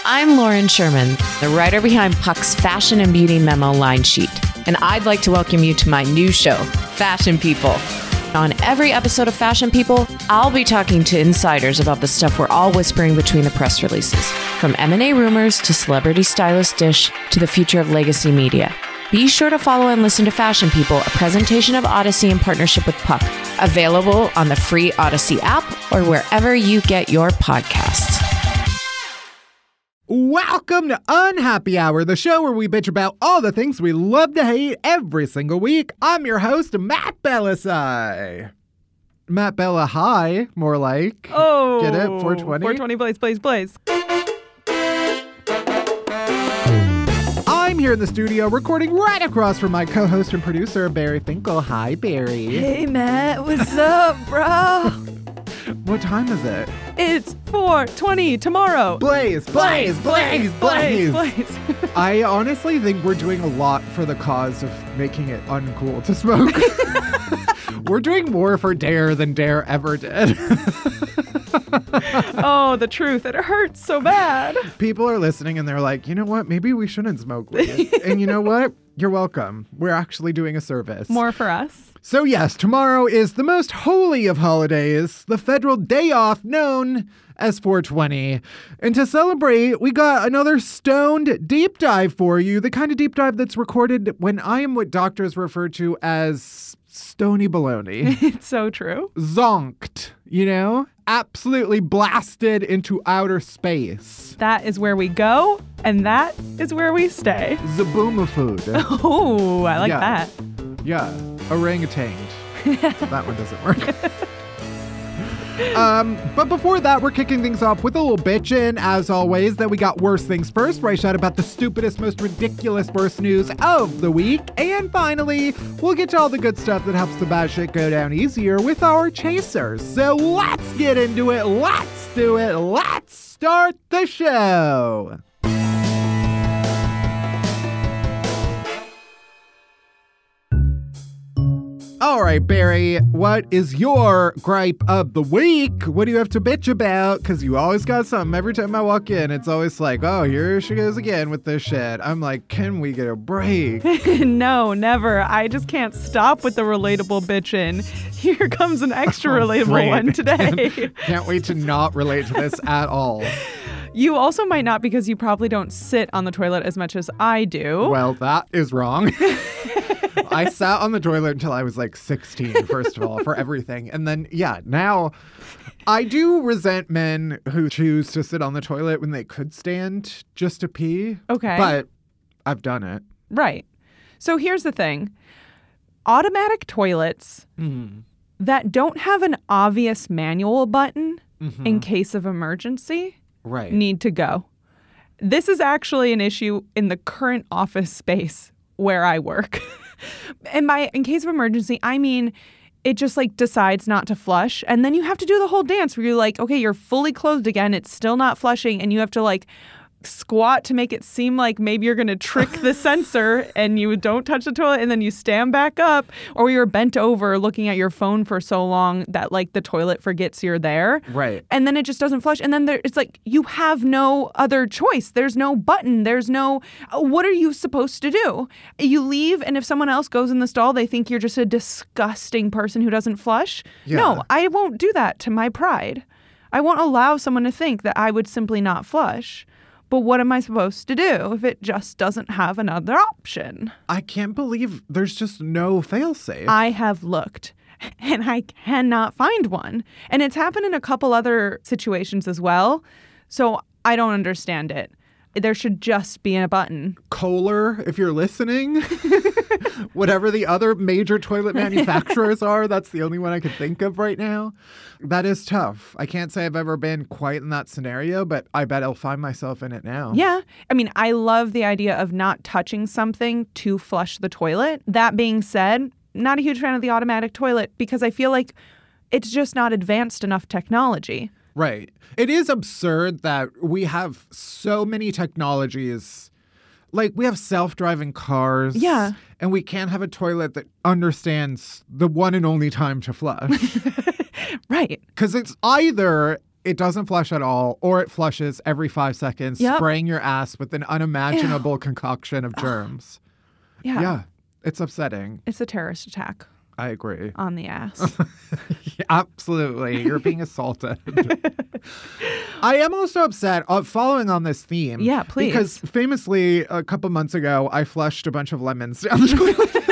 I'm Lauren Sherman, the writer behind Puck's Fashion and Beauty Memo line sheet, and I'd like to welcome you to my new show, Fashion People. On every episode of Fashion People, I'll be talking to insiders about the stuff we're all whispering between the press releases, from M&A rumors to celebrity stylist dish to the future of legacy media. Be sure to follow and listen to Fashion People, a presentation of Odyssey in partnership with Puck, available on the free Odyssey app or wherever you get your podcasts. Welcome to Unhappy Hour, the show where we bitch about all the things we love to hate every single week. I'm your host, Matt Bellassai. Matt Bella High, more like. Oh. Get it? 420? 420, blaze. I'm here in the studio recording right across from my co-host and producer, Barry Finkel. Hi, Barry. Hey, Matt. What's up, bro? What time is it? It's 4:20 tomorrow. Blaze. I honestly think we're doing a lot for the cause of making it uncool to smoke. We're doing more for Dare than Dare ever did. Oh, the truth. It hurts so bad. People are listening and they're like, you know what? Maybe we shouldn't smoke weed. And you know what? You're welcome. We're actually doing a service. More for us. So yes, tomorrow is the most holy of holidays, the federal day off known as 420. And to celebrate, we got another stoned deep dive for you, the kind of deep dive that's recorded when I am what doctors refer to as stony baloney. It's so true. Zonked, you know? Absolutely blasted into outer space. That is where we go, and that is where we stay. Zabooma food. Oh, I like that. Yeah, orangutan. That one doesn't work. But before that, we're kicking things off with a little bitchin', as always, that we got Worst Things First, where I shout about the stupidest, most ridiculous worst news of the week. And finally, we'll get to all the good stuff that helps the bad shit go down easier with our chasers. So let's get into it. Let's do it. Let's start the show. All right, Barry, what is your gripe of the week? What do you have to bitch about? Because you always got something. Every time I walk in, it's always like, oh, here she goes again with this shit. I'm like, can we get a break? No, never. I just can't stop with the relatable bitchin'. Here comes an extra relatable one today. Can't wait to not relate to this at all. You also might not, because you probably don't sit on the toilet as much as I do. Well, that is wrong. I sat on the toilet until I was like 16, first of all, for everything. And then, yeah, now I do resent men who choose to sit on the toilet when they could stand just to pee. Okay. But I've done it. Right. So here's the thing. Automatic toilets that don't have an obvious manual button in case of emergency need to go. This is actually an issue in the current office space where I work. And by in case of emergency, I mean it just like decides not to flush. And then you have to do the whole dance where you're like, okay, you're fully clothed again. It's still not flushing. And you have to like squat to make it seem like maybe you're going to trick the sensor, and you don't touch the toilet, and then you stand back up, or you're bent over looking at your phone for so long that like the toilet forgets you're there. Right. And then it just doesn't flush. And then it's like you have no other choice. There's no button. There's no, what are you supposed to do? You leave, and if someone else goes in the stall, they think you're just a disgusting person who doesn't flush. Yeah. No, I won't do that to my pride. I won't allow someone to think that I would simply not flush. But what am I supposed to do if it just doesn't have another option? I can't believe there's just no failsafe. I have looked, and I cannot find one. And it's happened in a couple other situations as well. So I don't understand it. There should just be a button. Kohler, if you're listening, whatever the other major toilet manufacturers are, that's the only one I could think of right now. That is tough. I can't say I've ever been quite in that scenario, but I bet I'll find myself in it now. Yeah. I mean, I love the idea of not touching something to flush the toilet. That being said, not a huge fan of the automatic toilet because I feel like it's just not advanced enough technology. Right. It is absurd that we have so many technologies. Like, we have self-driving cars. Yeah. And we can't have a toilet that understands the one and only time to flush. Right. Because it's either it doesn't flush at all, or it flushes every 5 seconds, spraying your ass with an unimaginable concoction of germs. Yeah. It's upsetting. It's a terrorist attack. I agree. On the ass. Absolutely. You're being assaulted. I am also upset, following on this theme. Yeah, please. Because famously, a couple months ago, I flushed a bunch of lemons down the toilet.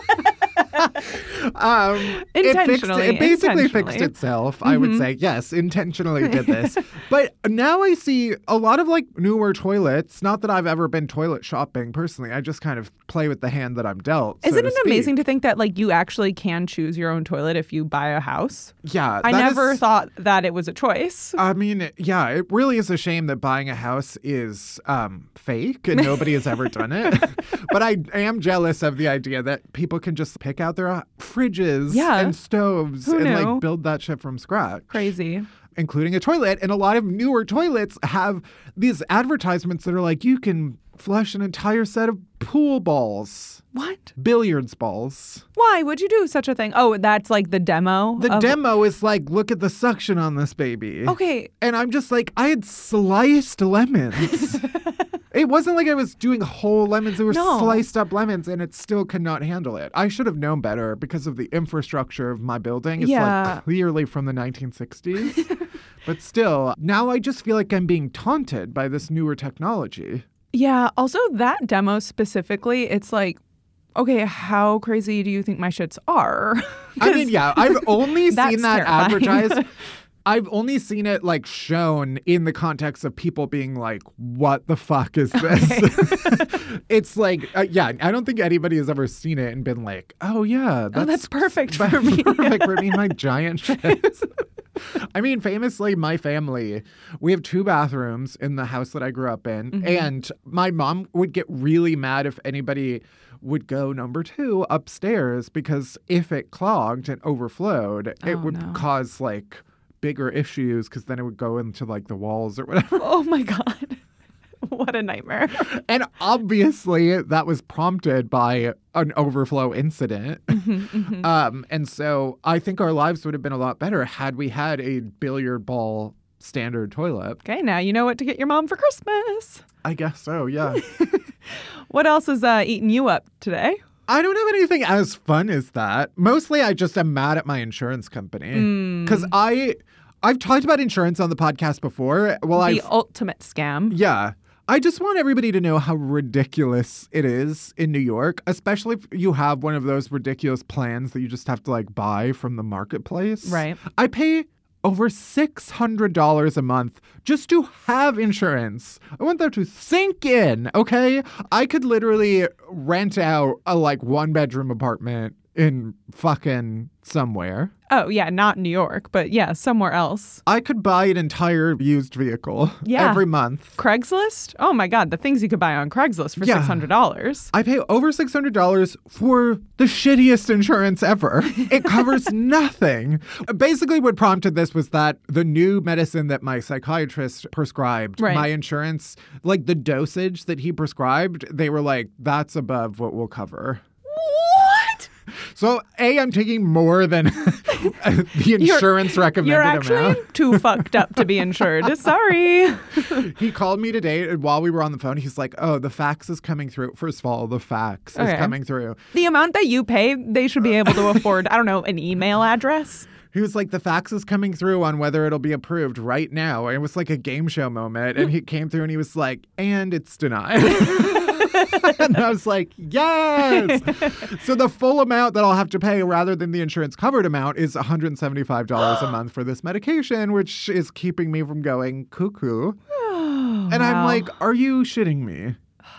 It basically fixed itself, I would say. Yes, intentionally did this. But now I see a lot of like newer toilets. Not that I've ever been toilet shopping personally. I just kind of play with the hand that I'm dealt. Isn't it amazing to think that like you actually can choose your own toilet if you buy a house? Yeah. I never thought that it was a choice. I mean, yeah, it really is a shame that buying a house is fake and nobody has ever done it. But I am jealous of the idea that people can just pick out their fridges and stoves like build that shit from scratch. Crazy. Including a toilet. And a lot of newer toilets have these advertisements that are like, you can flush an entire set of pool balls. What? Billiards balls. Why would you do such a thing? Oh, that's like the demo? The demo is like, look at the suction on this baby. Okay. And I'm just like, I had sliced lemons. It wasn't like I was doing whole lemons. They were sliced up lemons, and it still could not handle it. I should have known better because of the infrastructure of my building. It's like clearly from the 1960s. But still, now I just feel like I'm being taunted by this newer technology. Yeah. Also, that demo specifically, it's like, okay, how crazy do you think my shits are? I mean, yeah, I've only seen that advertised. I've only seen it like shown in the context of people being like, what the fuck is this? Okay. It's like, I don't think anybody has ever seen it and been like, oh yeah, that's perfect for me. Perfect for me, my giant shit. I mean, famously, my family, we have 2 bathrooms in the house that I grew up in. And my mom would get really mad if anybody would go number 2 upstairs, because if it clogged and overflowed, it would cause like bigger issues, because then it would go into like the walls or whatever. Oh my God. What a nightmare. And obviously that was prompted by an overflow incident. And so I think our lives would have been a lot better had we had a billiard ball standard toilet. Okay, now you know what to get your mom for Christmas. I guess so, yeah. What else is eating you up today? I don't have anything as fun as that. Mostly I just am mad at my insurance company. Because I've talked about insurance on the podcast before. The ultimate scam. Yeah. I just want everybody to know how ridiculous it is in New York, especially if you have one of those ridiculous plans that you just have to like buy from the marketplace. Right. I pay over $600 a month just to have insurance. I want that to sink in, okay? I could literally rent out a like 1-bedroom apartment in fucking somewhere. Oh, yeah, not New York, but yeah, somewhere else. I could buy an entire used vehicle every month. Craigslist? Oh my God, the things you could buy on Craigslist for $600. I pay over $600 for the shittiest insurance ever. It covers nothing. Basically, what prompted this was that the new medicine that my psychiatrist prescribed, my insurance, like the dosage that he prescribed, they were like, that's above what we'll cover. So, I'm taking more than the insurance recommended amount. You're actually too fucked up to be insured. Sorry. He called me today, and while we were on the phone, he's like, oh, the fax is coming through. First of all, the fax is coming through. The amount that you pay, they should be able to afford, I don't know, an email address. He was like, the fax is coming through on whether it'll be approved right now. And it was like a game show moment. And he came through and he was like, and it's denied. And I was like, yes. So the full amount that I'll have to pay rather than the insurance covered amount is $175 a month for this medication, which is keeping me from going cuckoo. And I'm like, are you shitting me?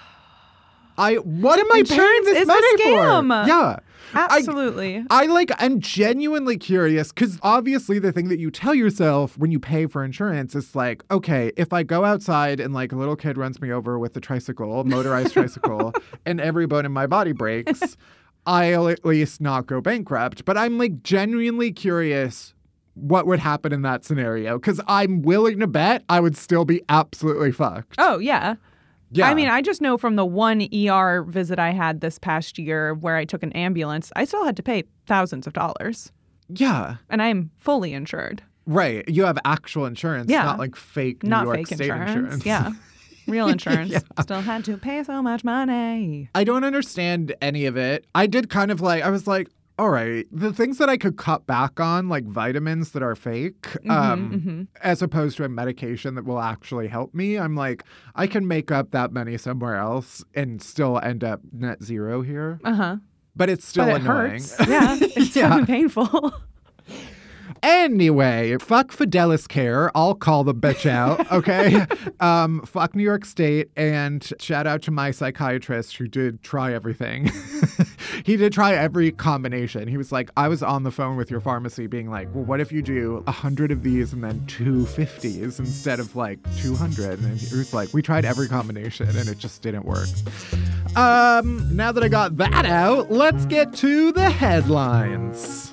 What am I paying this money for? Yeah. Absolutely. I'm genuinely curious, because obviously the thing that you tell yourself when you pay for insurance is like, okay, if I go outside and like a little kid runs me over with a motorized tricycle, and every bone in my body breaks, I'll at least not go bankrupt. But I'm like genuinely curious what would happen in that scenario, because I'm willing to bet I would still be absolutely fucked. Oh, yeah. Yeah. I mean, I just know from the one ER visit I had this past year where I took an ambulance, I still had to pay thousands of dollars. Yeah. And I am fully insured. Right. You have actual insurance, not like fake New York fake State insurance. Yeah. Real insurance. Still had to pay so much money. I don't understand any of it. I did kind of I was like, all right, the things that I could cut back on, like vitamins that are fake, as opposed to a medication that will actually help me, I'm like, I can make up that money somewhere else and still end up net zero here. But it's still annoying. Hurts. Yeah, it's fucking painful. Anyway, fuck Fidelis Care. I'll call the bitch out, okay? Fuck New York State, and shout out to my psychiatrist who did try everything. He did try every combination. He was like, I was on the phone with your pharmacy being like, well, what if you do 100 of these and then 2 50s instead of like 200? And he was like, we tried every combination and it just didn't work. Now that I got that out, let's get to the headlines.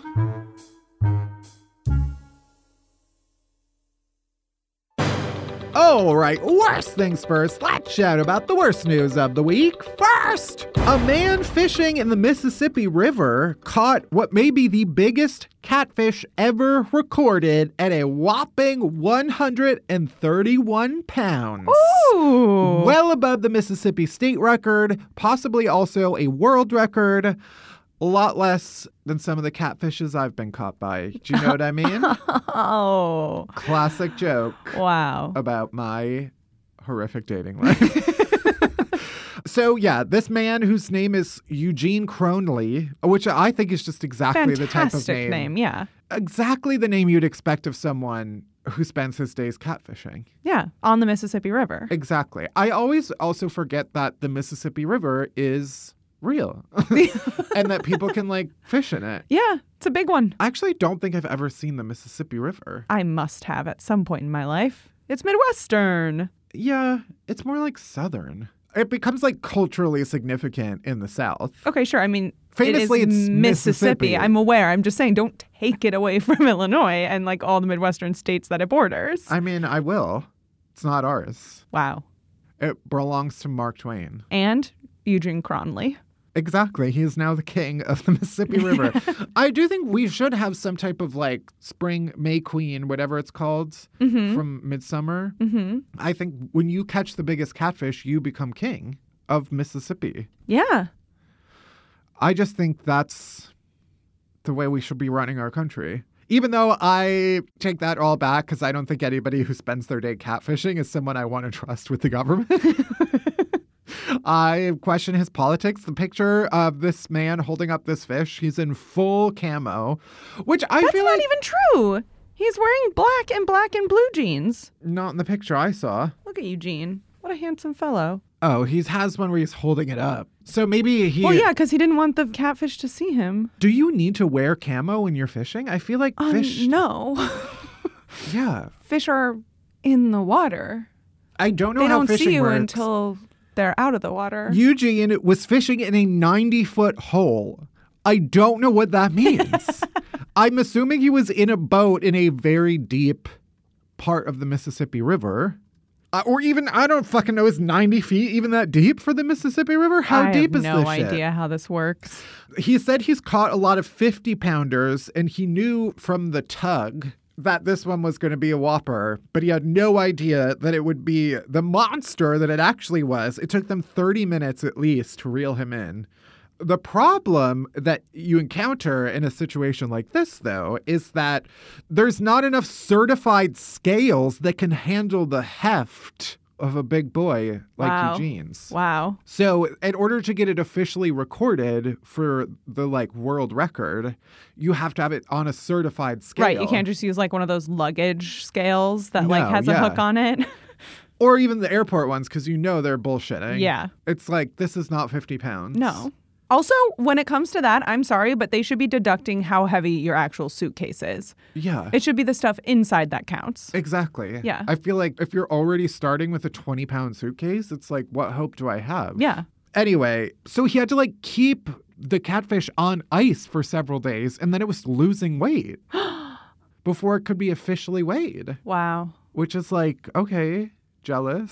All right, worst things first. Let's chat about the worst news of the week. First, a man fishing in the Mississippi River caught what may be the biggest catfish ever recorded at a whopping 131 pounds. Ooh. Well above the Mississippi state record, possibly also a world record. A lot less than some of the catfishes I've been caught by. Do you know what I mean? Oh. Classic joke. Wow. About my horrific dating life. So, yeah, this man whose name is Eugene Cronley, which I think is just exactly the type of name. Yeah. Exactly the name you'd expect of someone who spends his days catfishing. Yeah, on the Mississippi River. Exactly. I always also forget that the Mississippi River is real and that people can fish in it. Yeah, it's a big one. I actually don't think I've ever seen the Mississippi River. I must have at some point in my life. It's Midwestern. Yeah, it's more like Southern. It becomes culturally significant in the South. Okay, sure. I mean, famously, it's Mississippi. I'm aware. I'm just saying, don't take it away from Illinois and all the Midwestern states that it borders. I mean, I will. It's not ours. Wow. It belongs to Mark Twain. And Eugene Cronley. Exactly. He is now the king of the Mississippi River. I do think we should have some type of spring May Queen, whatever it's called, from Midsummer. Mm-hmm. I think when you catch the biggest catfish, you become king of Mississippi. Yeah. I just think that's the way we should be running our country. Even though I take that all back because I don't think anybody who spends their day catfishing is someone I want to trust with the government. I question his politics. The picture of this man holding up this fish, he's in full camo, which I feel like... That's not even true. He's wearing black and blue jeans. Not in the picture I saw. Look at Eugene. What a handsome fellow. Oh, he has one where he's holding it up. So maybe he... Well, yeah, because he didn't want the catfish to see him. Do you need to wear camo when you're fishing? I feel like fish... No. Yeah. Fish are in the water. I don't know how fishing works. They don't see you until they're out of the water. Eugene was fishing in a 90-foot hole. I don't know what that means. I'm assuming he was in a boat in a very deep part of the Mississippi River. Or even, I don't fucking know, is 90 feet even that deep for the Mississippi River? How deep is this shit? I have no idea how this works. He said he's caught a lot of 50-pounders, and he knew from the tug that this one was going to be a whopper, but he had no idea that it would be the monster that it actually was. It took them 30 minutes at least to reel him in. The problem that you encounter in a situation like this, though, is that there's not enough certified scales that can handle the heft of a big boy like Eugene's. Wow. So in order to get it officially recorded for the world record, you have to have it on a certified scale. Right. You can't just use one of those luggage scales that has a hook on it. Or even the airport ones, because they're bullshitting. Yeah. It's this is not 50 pounds. No. Also, when it comes to that, I'm sorry, but they should be deducting how heavy your actual suitcase is. Yeah. It should be the stuff inside that counts. Exactly. Yeah. I feel like if you're already starting with a 20-pound suitcase, it's what hope do I have? Yeah. Anyway, so he had to keep the catfish on ice for several days, and then it was losing weight before it could be officially weighed. Wow. Which is okay, jealous.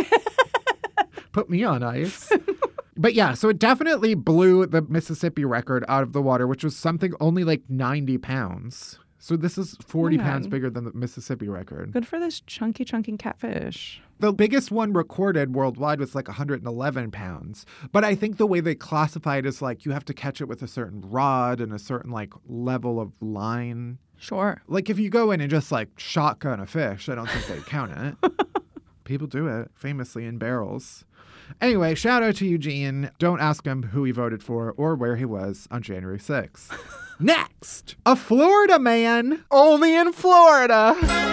Put me on ice. But yeah, so it definitely blew the Mississippi record out of the water, which was something only 90 pounds. So this is 40 Man. pounds bigger than the Mississippi record. Good for this chunky catfish. The biggest one recorded worldwide was like 111 pounds. But I think the way they classify it is like you have to catch it with a certain rod and a certain like level of line. Sure. Like if you go in and just like shotgun a fish, I don't think they count it. People do it famously in barrels. Anyway, shout out to Eugene. Don't ask him who he voted for or where he was on January 6th. Next, a Florida man, only in Florida,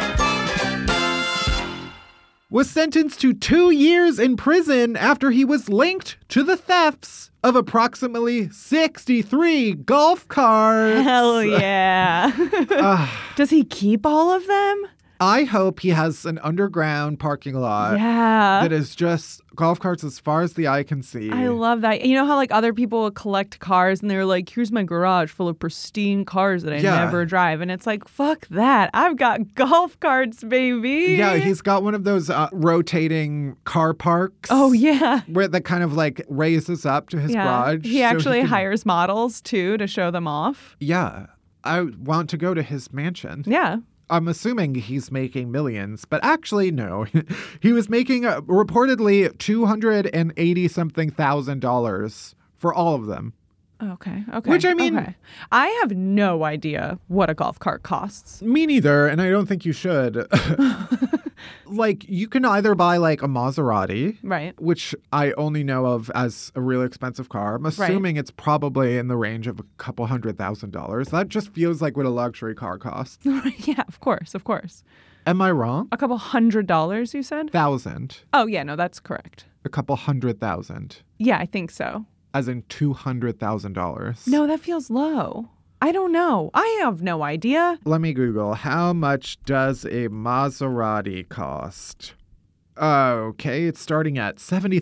was sentenced to 2 years in prison after he was linked to the thefts of approximately 63 golf carts. Hell yeah. Does he keep all of them? I hope he has an underground parking lot Yeah. that is just golf carts as far as the eye can see. I love that. You know how like other people collect cars and they're like, here's my garage full of pristine cars that I never drive. And it's like, fuck that. I've got golf carts, baby. Yeah, he's got one of those rotating car parks. Oh, yeah. Where that kind of like raises up to his garage. He actually hires models too to show them off. Yeah. I want to go to his mansion. Yeah. I'm assuming he's making millions, but actually, no. He was making reportedly $280-something thousand for all of them. Okay. Which, I mean... Okay. I have no idea what a golf cart costs. Me neither, and I don't think you should. Like, you can either buy, like, a Maserati. Right. Which I only know of as a really expensive car. I'm assuming it's probably in the range of a couple $100,000. That just feels like what a luxury car costs. Yeah, of course. Am I wrong? A couple $100, you said? $1,000. Oh, yeah, no, that's correct. A couple $100,000. Yeah, I think so. As in $200,000. No, that feels low. I don't know. I have no idea. Let me Google. How much does a Maserati cost? Okay, it's starting at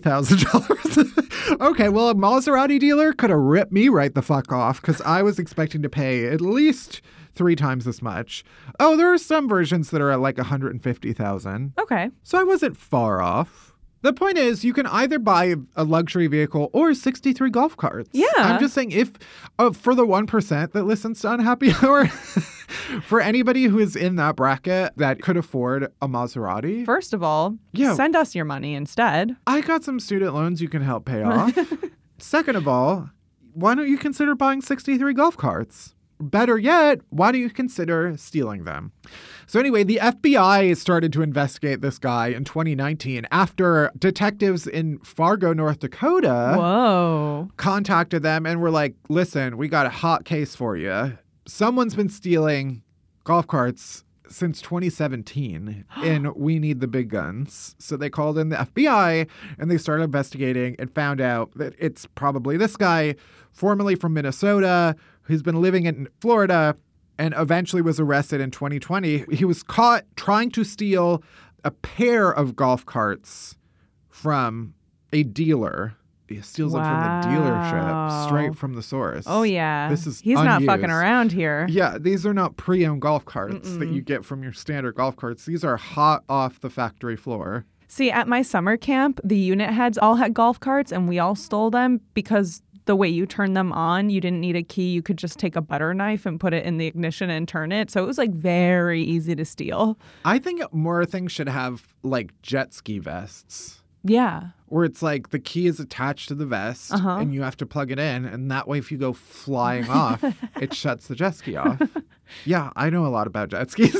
$70,000. Okay, well, a Maserati dealer could have ripped me right the fuck off because I was expecting to pay at least 3 times as much. Oh, there are some versions that are at like $150,000. Okay. So I wasn't far off. The point is, you can either buy a luxury vehicle or 63 golf carts. Yeah. I'm just saying, if for the 1% that listens to Unhappy Hour, for anybody who is in that bracket that could afford a Maserati. First of all, send us your money instead. I got some student loans you can help pay off. Second of all, why don't you consider buying 63 golf carts? Better yet, why don't you consider stealing them? So anyway, the FBI started to investigate this guy in 2019 after detectives in Fargo, North Dakota contacted them and were like, listen, we got a hot case for you. Someone's been stealing golf carts since 2017 and we need the big guns. So they called in the FBI and they started investigating and found out that it's probably this guy, formerly from Minnesota, who's been living in Florida and eventually was arrested in 2020. He was caught trying to steal a pair of golf carts from a dealer. He steals them from the dealership, straight from the source. Oh, yeah. This is He's unused. not fucking around here. Yeah, these are not pre-owned golf carts that you get from your standard golf carts. These are hot off the factory floor. See, at my summer camp, the unit heads all had golf carts and we all stole them because the way you turn them on, you didn't need a key. You could just take a butter knife and put it in the ignition and turn it. So it was like very easy to steal. I think more things should have like jet ski vests. Yeah. Where it's like the key is attached to the vest and you have to plug it in. And that way, if you go flying off, it shuts the jet ski off. Yeah, I know a lot about jet skis.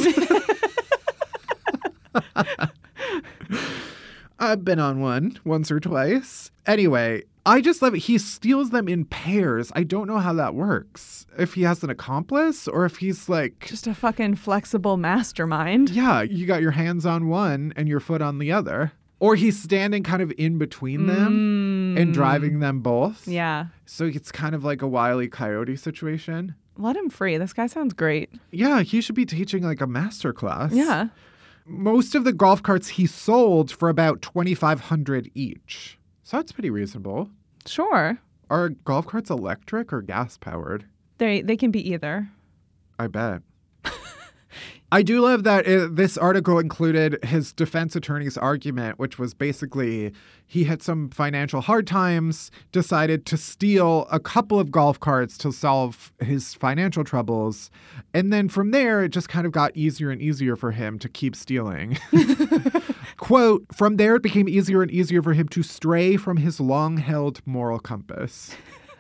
I've been on one once or twice. Anyway, I just love it. He steals them in pairs. I don't know how that works. If he has an accomplice or if he's like... just a fucking flexible mastermind. Yeah, you got your hands on one and your foot on the other. Or he's standing kind of in between them and driving them both. Yeah. So it's kind of like a Wile E. Coyote situation. Let him free. This guy sounds great. Yeah, he should be teaching like a master class. Yeah. Most of the golf carts he sold for about $2,500 each. So that's pretty reasonable. Sure. Are golf carts electric or gas powered? They can be either. I bet. I do love that this article included his defense attorney's argument, which was basically he had some financial hard times, decided to steal a couple of golf carts to solve his financial troubles. And then from there, it just kind of got easier and easier for him to keep stealing. Quote, from there, it became easier and easier for him to stray from his long-held moral compass.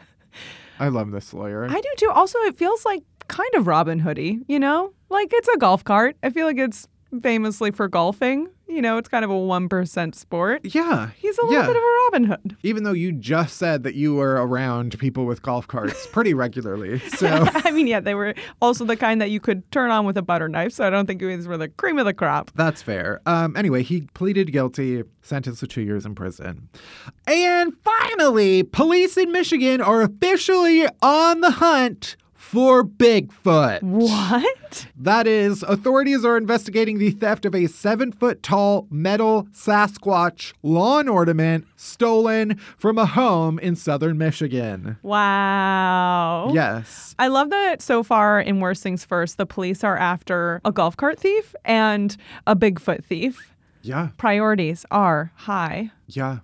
I love this lawyer. I do too. Also, it feels like kind of Robin Hood-y, you know? Like, it's a golf cart. I feel like it's famously for golfing. You know, it's kind of a 1% sport. Yeah. He's a little bit of a Robin Hood. Even though you just said that you were around people with golf carts pretty regularly. So I mean, yeah, they were also the kind that you could turn on with a butter knife. So I don't think these were the cream of the crop. That's fair. Anyway, he pleaded guilty, sentenced to 2 years in prison. And finally, police in Michigan are officially on the hunt for Bigfoot. What? That is, authorities are investigating the theft of a 7-foot-tall metal Sasquatch lawn ornament stolen from a home in southern Michigan. Wow. Yes. I love that so far in Worst Things First, the police are after a golf cart thief and a Bigfoot thief. Yeah. Priorities are high. Yeah.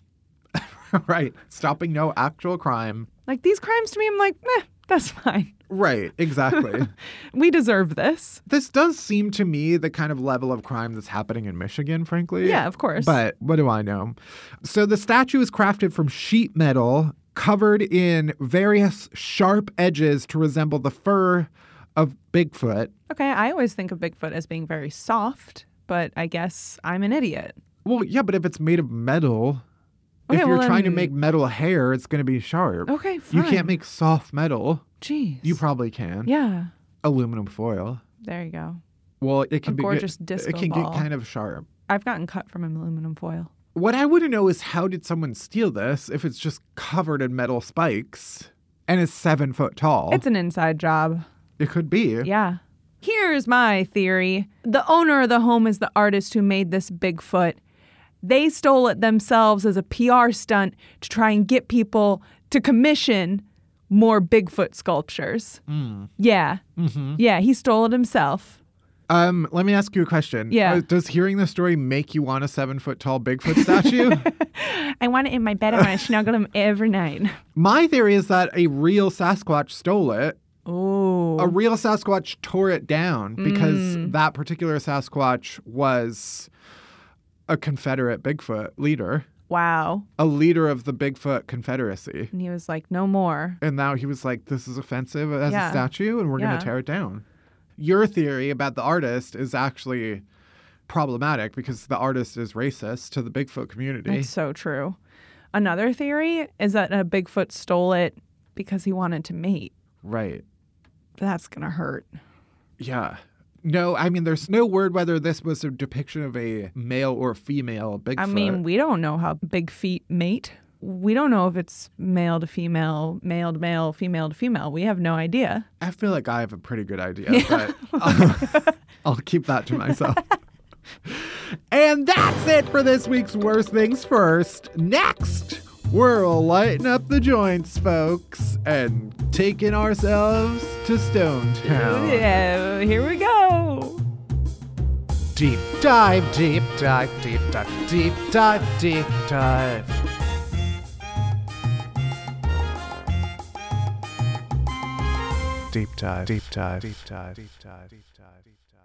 Right. Stopping no actual crime. Like, these crimes to me, I'm like, that's fine. Right, exactly. We deserve this. This does seem to me the kind of level of crime that's happening in Michigan, frankly. Yeah, of course. But what do I know? So the statue is crafted from sheet metal, covered in various sharp edges to resemble the fur of Bigfoot. Okay, I always think of Bigfoot as being very soft, but I guess I'm an idiot. Well, yeah, but if it's made of metal... Okay, if you're trying to make metal hair, it's going to be sharp. Okay, fine. You can't make soft metal. Jeez. You probably can. Yeah. Aluminum foil. There you go. Well, it can be gorgeous disco It can ball. Get kind of sharp. I've gotten cut from aluminum foil. What I want to know is how did someone steal this if it's just covered in metal spikes and is 7 foot tall? It's an inside job. It could be. Yeah. Here's my theory. The owner of the home is the artist who made this Bigfoot. They stole it themselves as a PR stunt to try and get people to commission more Bigfoot sculptures. Yeah. Mm-hmm. Yeah, he stole it himself. Let me ask you a question. Yeah. Does hearing the story make you want a 7 foot tall Bigfoot statue? I want it in my bed. I want to snuggle him every night. My theory is that a real Sasquatch stole it. Oh. A real Sasquatch tore it down because that particular Sasquatch was a Confederate Bigfoot leader. Wow. A leader of the Bigfoot Confederacy. And he was like, no more. And now he was like, this is offensive as a statue and we're going to tear it down. Your theory about the artist is actually problematic because the artist is racist to the Bigfoot community. That's so true. Another theory is that a Bigfoot stole it because he wanted to mate. Right. That's going to hurt. Yeah. No, I mean, there's no word whether this was a depiction of a male or female Bigfoot. I mean, we don't know how big feet mate. We don't know if it's male to female, male to male, female to female. We have no idea. I feel like I have a pretty good idea, but I'll keep that to myself. And that's it for this week's Worst Things First. Next, we're lighting up the joints, folks, and taking ourselves to Stone Town. Yeah, here we go. Deep dive, deep dive, deep dive, deep dive, deep dive. Deep dive, deep dive, deep dive, deep dive, deep dive, deep dive.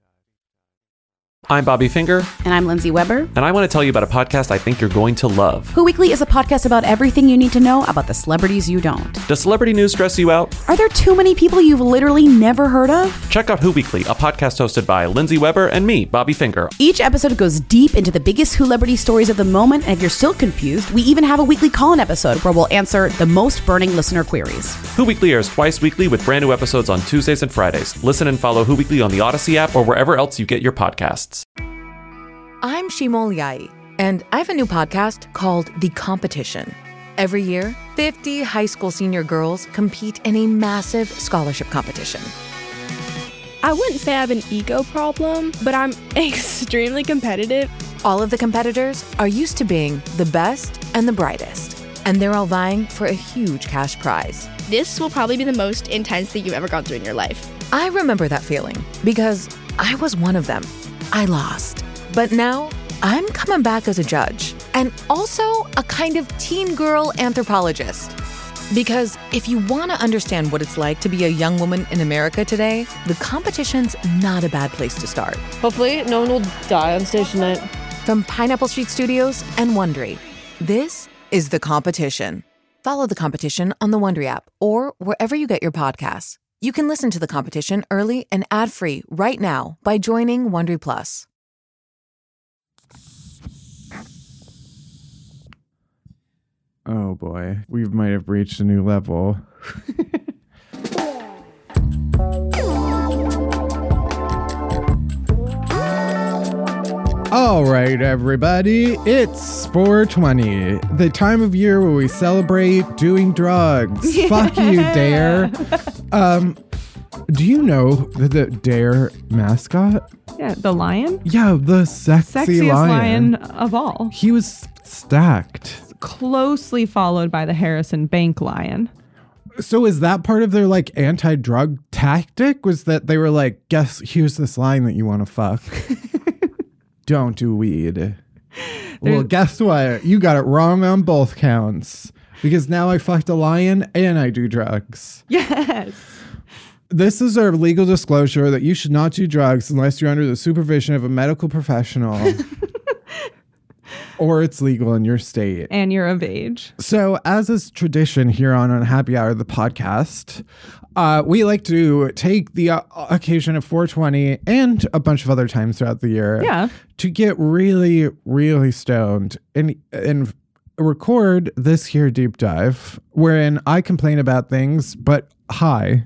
I'm Bobby Finger. And I'm Lindsay Weber. And I want to tell you about a podcast I think you're going to love. Who Weekly is a podcast about everything you need to know about the celebrities you don't. Does celebrity news stress you out? Are there too many people you've literally never heard of? Check out Who Weekly, a podcast hosted by Lindsay Weber and me, Bobby Finger. Each episode goes deep into the biggest celebrity stories of the moment, and if you're still confused, we even have a weekly call-in episode where we'll answer the most burning listener queries. Who Weekly airs twice weekly with brand new episodes on Tuesdays and Fridays. Listen and follow Who Weekly on the Odyssey app or wherever else you get your podcasts. I'm Shimol Yai, and I have a new podcast called The Competition. Every year, 50 high school senior girls compete in a massive scholarship competition. I wouldn't say I have an ego problem, but I'm extremely competitive. All of the competitors are used to being the best and the brightest, and they're all vying for a huge cash prize. This will probably be the most intense thing you've ever gone through in your life. I remember that feeling because I was one of them. I lost. But now I'm coming back as a judge and also a kind of teen girl anthropologist. Because if you want to understand what it's like to be a young woman in America today, The Competition's not a bad place to start. Hopefully, no one will die on stage tonight. From Pineapple Street Studios and Wondery, this is The Competition. Follow The Competition on the Wondery app or wherever you get your podcasts. You can listen to The Competition early and ad-free right now by joining Wondery Plus. Oh boy, we might have reached a new level. All right, everybody, it's 420, the time of year where we celebrate doing drugs. Yeah. Fuck you, Dare. Do you know the Dare mascot? Yeah, the lion? Yeah, the sexiest lion of all. He was stacked. Closely followed by the Harrison Bank lion. So is that part of their like anti-drug tactic? Was that they were like, guess here's this lion that you want to fuck. Don't do weed. Well, guess what? You got it wrong on both counts. Because now I fucked a lion and I do drugs. Yes. This is our legal disclosure that you should not do drugs unless you're under the supervision of a medical professional. Or it's legal in your state. And you're of age. So as is tradition here on Happy Hour, the podcast, we like to take the occasion of 420 and a bunch of other times throughout the year to get really, really stoned and record this here deep dive wherein I complain about things, but high.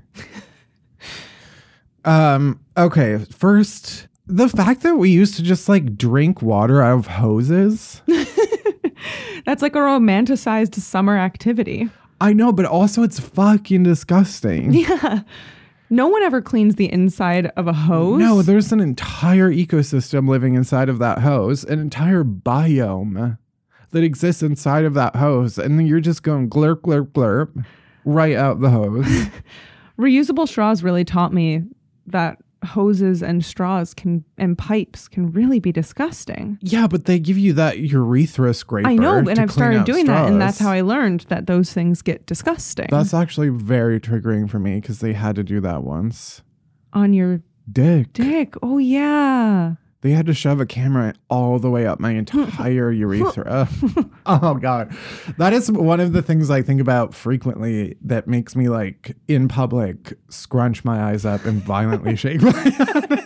Okay, first... the fact that we used to just like drink water out of hoses. That's like a romanticized summer activity. I know, but also it's fucking disgusting. Yeah. No one ever cleans the inside of a hose. No, there's an entire ecosystem living inside of that hose, an entire biome that exists inside of that hose. And then you're just going glurp, glurp, glurp right out the hose. Reusable straws really taught me that hoses and straws and pipes can really be disgusting. Yeah, but they give you that urethra scraper. I know, and I've started doing straws. that, and that's how I learned that those things get disgusting. That's actually very triggering for me because they had to do that once. On your dick. Oh, yeah. They had to shove a camera all the way up my entire urethra. Oh, God. That is one of the things I think about frequently that makes me, like, in public, scrunch my eyes up and violently shake my head.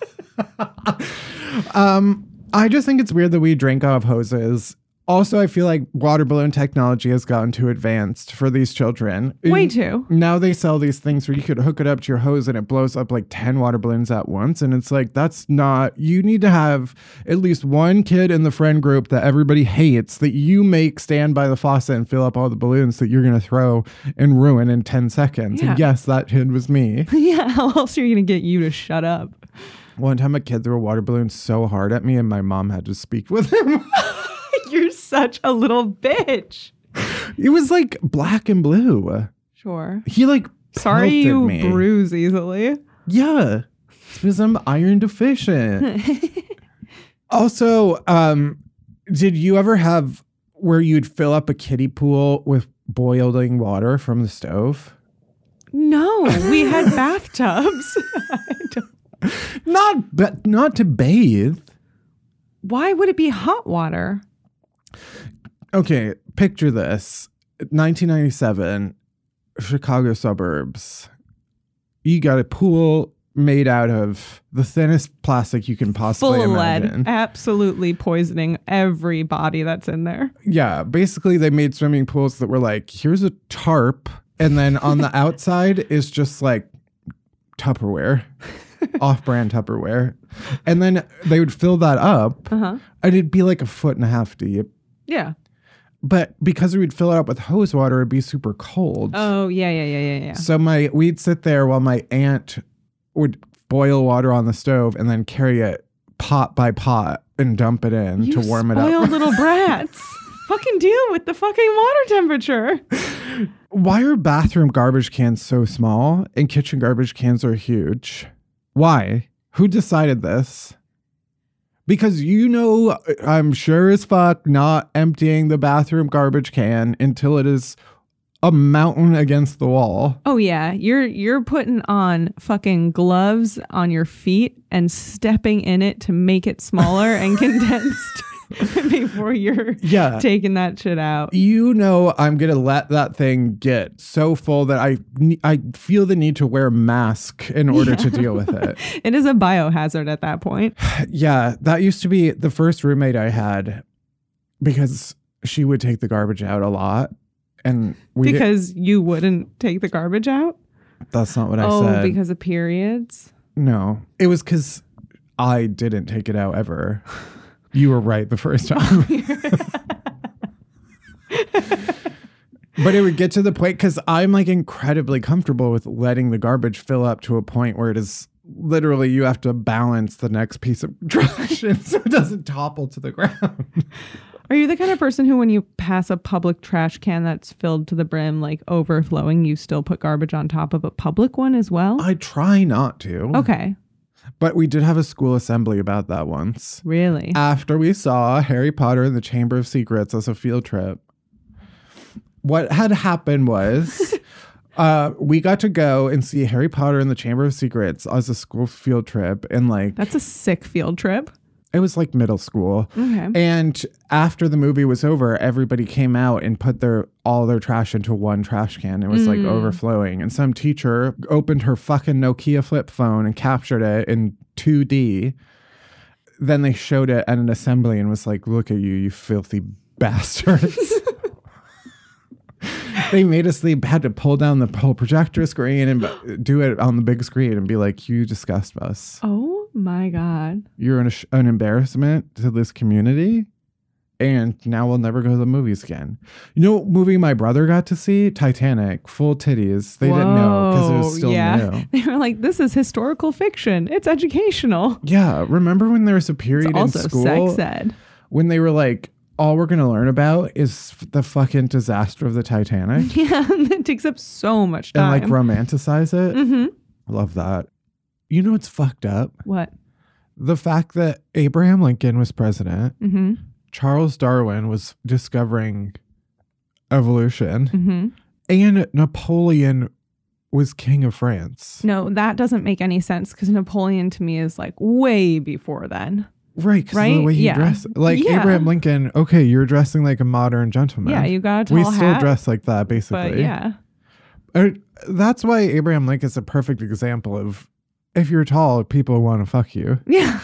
I just think it's weird that we drink out of hoses. Also, I feel like water balloon technology has gotten too advanced for these children. Way too. Now they sell these things where you could hook it up to your hose and it blows up like 10 water balloons at once. And it's like, that's not, you need to have at least one kid in the friend group that everybody hates that you make stand by the faucet and fill up all the balloons that you're going to throw and ruin in 10 seconds. Yeah. And yes, that kid was me. Yeah, how else are you going to get you to shut up? One time a kid threw a water balloon so hard at me and my mom had to speak with him. You're such a little bitch. It was like black and blue. Sure. He like sorry you me. Bruise easily. Yeah. It's because I'm iron deficient. Also, did you ever have where you'd fill up a kiddie pool with boiling water from the stove? No, we had bathtubs. Not to bathe. Why would it be hot water? Okay, picture this. 1997, Chicago suburbs. You got a pool made out of the thinnest plastic you can possibly imagine. Full lead, absolutely poisoning every body that's in there. Yeah, basically they made swimming pools that were like, here's a tarp, and then on the outside is just like Tupperware, off-brand Tupperware. And then they would fill that up, and it'd be like 1.5 feet deep. Yeah. But because we'd fill it up with hose water, it'd be super cold. Oh, yeah. So we'd sit there while my aunt would boil water on the stove and then carry it pot by pot and dump it in to warm it up. You spoiled little brats. Fucking deal with the fucking water temperature. Why are bathroom garbage cans so small and kitchen garbage cans are huge? Why? Who decided this? Because I'm sure as fuck not emptying the bathroom garbage can until it is a mountain against the wall. Oh yeah, you're putting on fucking gloves on your feet and stepping in it to make it smaller and condensed before you're taking that shit out. I'm gonna let that thing get so full that I feel the need to wear a mask in order to deal with it. It is a biohazard at that point. Yeah, that used to be the first roommate I had, because she would take the garbage out a lot. And because you wouldn't take the garbage out? That's not what I said. Oh, because of periods? No. It was because I didn't take it out ever. You were right the first time. But it would get to the point, because I'm like incredibly comfortable with letting the garbage fill up to a point where it is literally you have to balance the next piece of trash so it doesn't topple to the ground. Are you the kind of person who, when you pass a public trash can that's filled to the brim, like overflowing, you still put garbage on top of a public one as well? I try not to. Okay. But we did have a school assembly about that once. Really? After we saw Harry Potter and the Chamber of Secrets as a field trip. What had happened was we got to go and see Harry Potter and the Chamber of Secrets as a school field trip. And like, that's a sick field trip. It was like middle school. Okay. And after the movie was over, everybody came out and put all their trash into one trash can. It was like overflowing. And some teacher opened her fucking Nokia flip phone and captured it in 2D. Then they showed it at an assembly and was like, look at you filthy bastards. They made us, they had to pull down the whole projector screen and do it on the big screen and be like, you disgust us. Oh my God. You're an embarrassment to this community. And now we'll never go to the movies again. You know what movie my brother got to see? Titanic, full titties. They didn't know because it was still new. They were like, this is historical fiction. It's educational. Yeah. Remember when there was a period in school sex ed. When they were like, all we're going to learn about is the fucking disaster of the Titanic? Yeah, it takes up so much time. And like romanticize it? Mm-hmm. I love that. You know what's fucked up? What? The fact that Abraham Lincoln was president, Charles Darwin was discovering evolution, and Napoleon was king of France. No, that doesn't make any sense because Napoleon to me is like way before then. Right, because the way he dressed. Like Abraham Lincoln, okay, you're dressing like a modern gentleman. Yeah, you got a tall hat. We still dress like that, basically. But yeah. That's why Abraham Lincoln is a perfect example of, if you're tall, people want to fuck you. Yeah.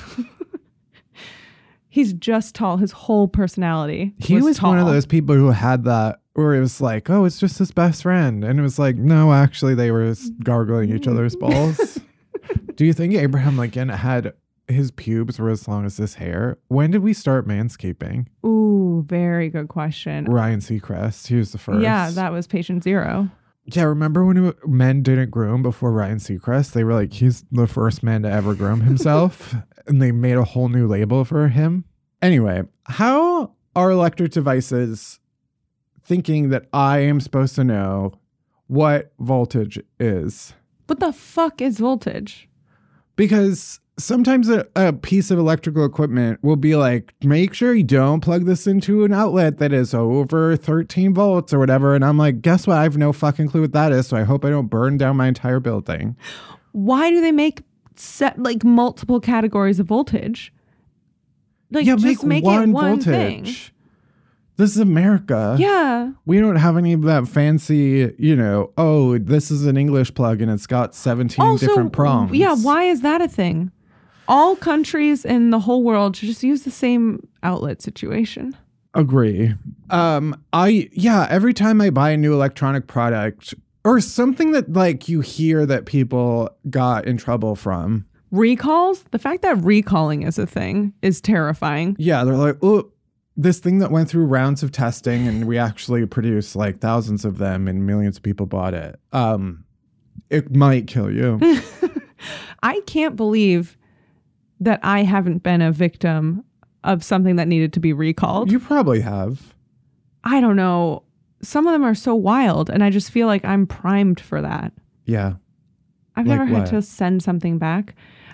He's just tall. His whole personality He was tall. One of those people who had that, where it was like, oh, it's just his best friend. And it was like, no, actually, they were gargling each other's balls. Do you think Abraham Lincoln had... his pubes were as long as his hair? When did we start manscaping? Ooh, very good question. Ryan Seacrest. He was the first. Yeah, that was patient zero. Yeah, remember when men didn't groom before Ryan Seacrest? They were like, he's the first man to ever groom himself. And they made a whole new label for him. Anyway, how are electric devices thinking that I am supposed to know what voltage is? What the fuck is voltage? Because sometimes a piece of electrical equipment will be like, make sure you don't plug this into an outlet that is over 13 volts or whatever. And I'm like, guess what? I have no fucking clue what that is. So I hope I don't burn down my entire building. Why do they make like multiple categories of voltage? Like, yeah, just make one it one voltage. thing. This is America. Yeah. We don't have any of that fancy, oh, this is an English plug and it's got 17 different prongs. Yeah, why is that a thing? All countries in the whole world should just use the same outlet situation. Agree. Every time I buy a new electronic product or something that like you hear that people got in trouble from. Recalls? The fact that recalling is a thing is terrifying. Yeah, they're like, oh, this thing that went through rounds of testing and we actually produced like thousands of them and millions of people bought it. It might kill you. I can't believe that I haven't been a victim of something that needed to be recalled. You probably have. I don't know. Some of them are so wild, and I just feel like I'm primed for that. Yeah. I've never had to send something back.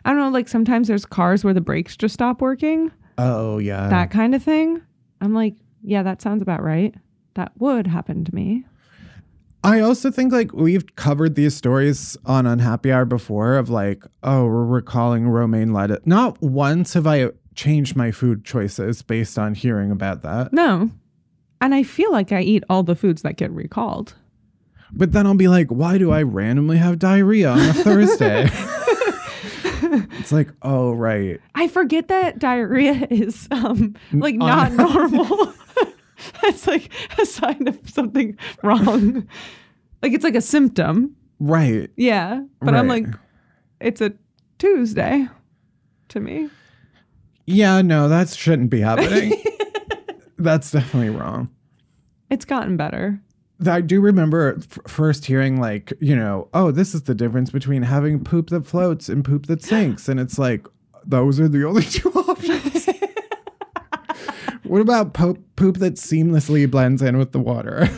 I don't know, like sometimes there's cars where the brakes just stop working. Oh, yeah. That kind of thing. I'm like, yeah, that sounds about right. That would happen to me. I also think like we've covered these stories on Unhappy Hour before of like, oh, we're recalling romaine lettuce. Not once have I changed my food choices based on hearing about that. No. And I feel like I eat all the foods that get recalled. But then I'll be like, why do I randomly have diarrhea on a Thursday? It's like, oh, right. I forget that diarrhea is like not normal. It's like a sign of something wrong. Like it's like a symptom. Right. Yeah. But I'm like, it's a Tuesday to me. Yeah, no, that shouldn't be happening. That's definitely wrong. It's gotten better. I do remember first hearing like, you know, oh, this is the difference between having poop that floats and poop that sinks. And it's like, those are the only two options. What about poop that seamlessly blends in with the water?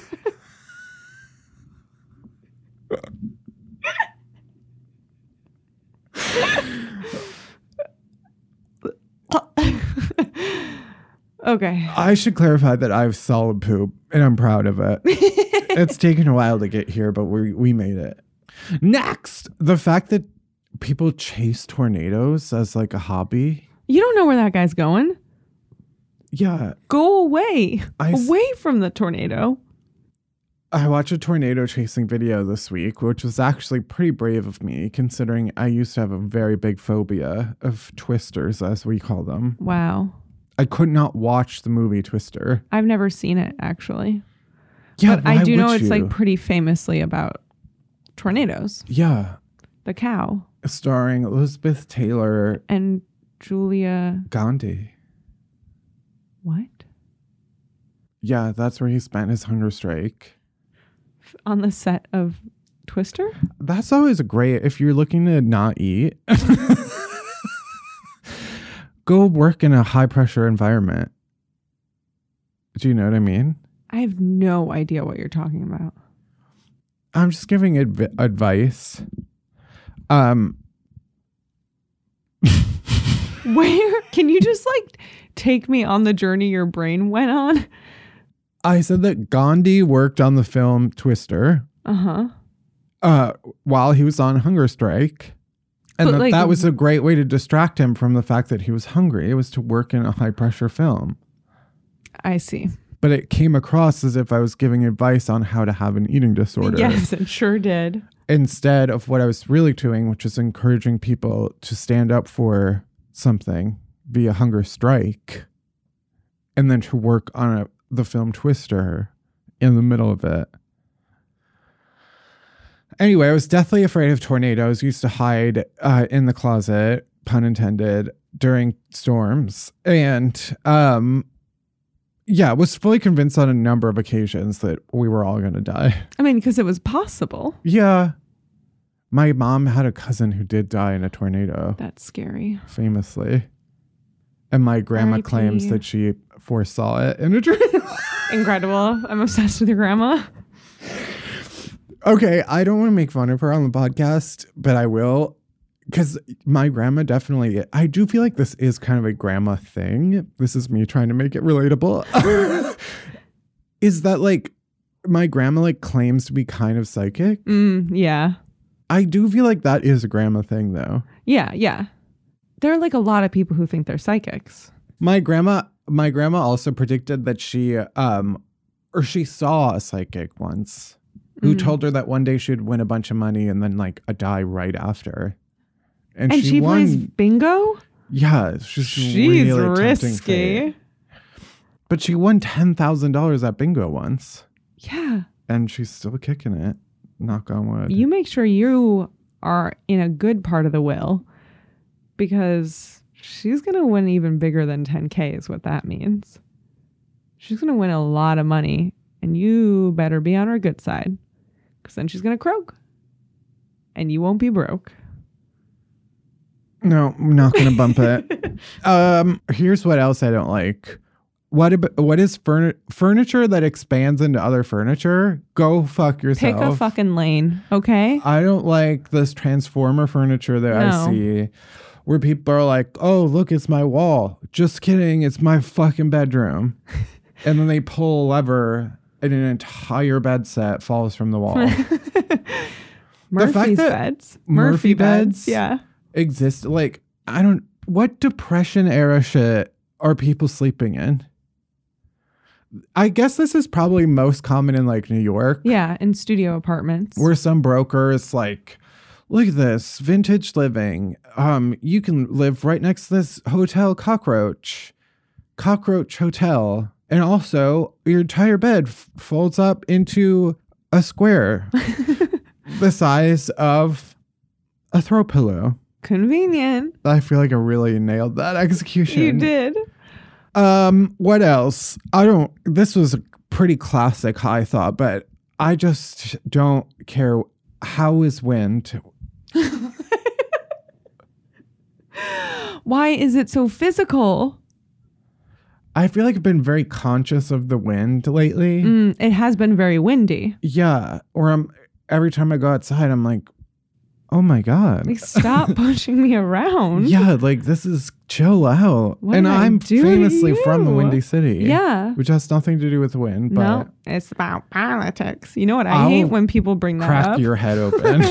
Okay. I should clarify that I have solid poop and I'm proud of it. It's taken a while to get here, but we made it. Next, the fact that people chase tornadoes as like a hobby. You don't know where that guy's going. Yeah. Go away. Away from the tornado. I watched a tornado chasing video this week, which was actually pretty brave of me, considering I used to have a very big phobia of twisters, as we call them. Wow. I could not watch the movie Twister. I've never seen it, actually. Yeah, but I do know it's like pretty famously about tornadoes. Yeah. The Cow. Starring Elizabeth Taylor. And Julia Gandhi. What? Yeah, that's where he spent his hunger strike. On the set of Twister? That's always a great, if you're looking to not eat, go work in a high pressure environment. Do you know what I mean? I have no idea what you're talking about. I'm just giving advice. Where can you just like take me on the journey your brain went on? I said that Gandhi worked on the film Twister. While he was on hunger strike. And that was a great way to distract him from the fact that he was hungry. It was to work in a high pressure film. I see. But it came across as if I was giving advice on how to have an eating disorder. Yes, it sure did. Instead of what I was really doing, which is encouraging people to stand up for something via hunger strike and then to work on the film Twister in the middle of it. Anyway, I was deathly afraid of tornadoes. Used to hide in the closet, pun intended, during storms. And was fully convinced on a number of occasions that we were all going to die. I mean, because it was possible. Yeah. My mom had a cousin who did die in a tornado. That's scary. Famously. And my grandma R.I.P. claims that she foresaw it in a dream. Incredible. I'm obsessed with your grandma. Okay, I don't want to make fun of her on the podcast, but I will. Because my grandma definitely, I do feel like this is kind of a grandma thing. This is me trying to make it relatable. Is that like, my grandma like claims to be kind of psychic? Yeah. I do feel like that is a grandma thing though. Yeah. There are like a lot of people who think they're psychics. My grandma also predicted that she saw a psychic once who told her that one day she'd win a bunch of money and then like die right after. And she won. Plays bingo? Yeah, she's really risky. But she won $10,000 at bingo once. Yeah. And she's still kicking it. Knock on wood. You make sure you are in a good part of the will, because she's going to win even bigger than 10K is what that means. She's going to win a lot of money, and you better be on her good side, because then she's going to croak and you won't be broke. No, I'm not going to bump it. Here's what else I don't like. What is furniture that expands into other furniture? Go fuck yourself. Pick a fucking lane, okay? I don't like this Transformer furniture that I see where people are like, oh, look, it's my wall. Just kidding. It's my fucking bedroom. And then they pull a lever and an entire bed set falls from the wall. Murphy beds. Yeah. Exist. Like, what depression era shit are people sleeping in? I guess this is probably most common in like New York. Yeah, in studio apartments. Where some broker is like, look at this, vintage living. You can live right next to this hotel Cockroach Hotel. And also, your entire bed folds up into a square the size of a throw pillow. Convenient. I feel like I really nailed that execution. You did. What else? This was a pretty classic high thought, but I just don't care. How is wind? Why is it so physical? I feel like I've been very conscious of the wind lately. It has been very windy. Yeah. Or every time I go outside, I'm like, oh my God. Like, stop pushing me around. Yeah, like this is chill out. What I'm famously from the Windy City. Yeah. Which has nothing to do with wind. But no, it's about politics. You know what I hate when people bring that up? Crack your head open.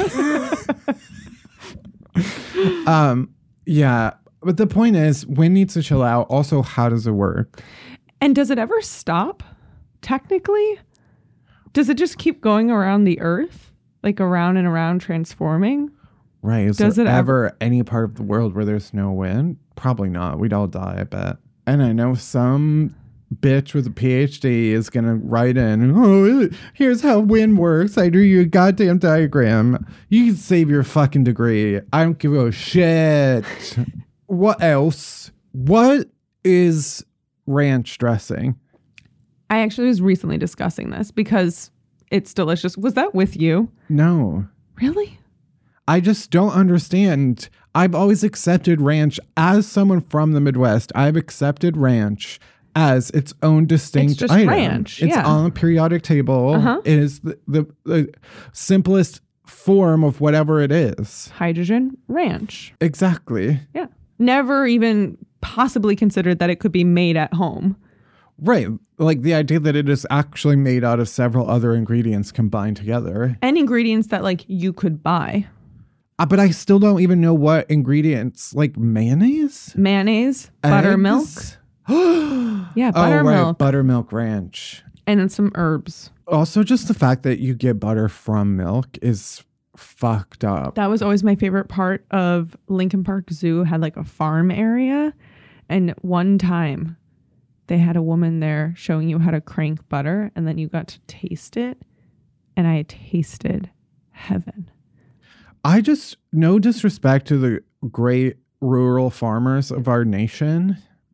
Yeah. But the point is, wind needs to chill out. Also, how does it work? And does it ever stop? Technically? Does it just keep going around the earth? Like around and around transforming? Right. Is there ever any part of the world where there's no wind? Probably not. We'd all die, I bet. And I know some bitch with a PhD is going to write in, oh, here's how wind works. I drew you a goddamn diagram. You can save your fucking degree. I don't give a shit. What else? What is ranch dressing? I actually was recently discussing this because it's delicious. Was that with you? No. Really? I just don't understand. I've always accepted ranch as someone from the Midwest. I've accepted ranch as its own distinct it's just item. Ranch. It's on the periodic table. It is the simplest form of whatever it is. Hydrogen ranch. Exactly. Yeah. Never even possibly considered that it could be made at home. Right. Like the idea that it is actually made out of several other ingredients combined together. And ingredients that like you could buy. But I still don't even know what ingredients. Like mayonnaise? Mayonnaise, buttermilk. Yeah, buttermilk. Right. Buttermilk ranch. And then some herbs. Also, just the fact that you get butter from milk is fucked up. That was always my favorite part of Lincoln Park Zoo. Had like a farm area. And one time they had a woman there showing you how to crank butter. And then you got to taste it. And I tasted heaven. I just, no disrespect to the great rural farmers of our nation.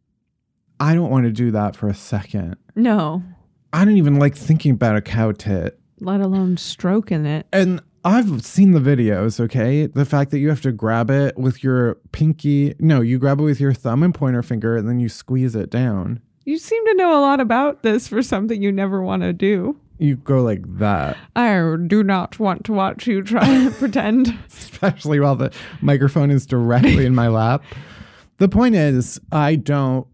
I don't want to do that for a second. No. I don't even like thinking about a cow tit. Let alone stroking it. And I've seen the videos, okay? The fact that you have to grab it with your pinky. No, you grab it with your thumb and pointer finger and then you squeeze it down. You seem to know a lot about this for something you never want to do. You go like that. I do not want to watch you try to pretend. Especially while the microphone is directly in my lap. The point is, I don't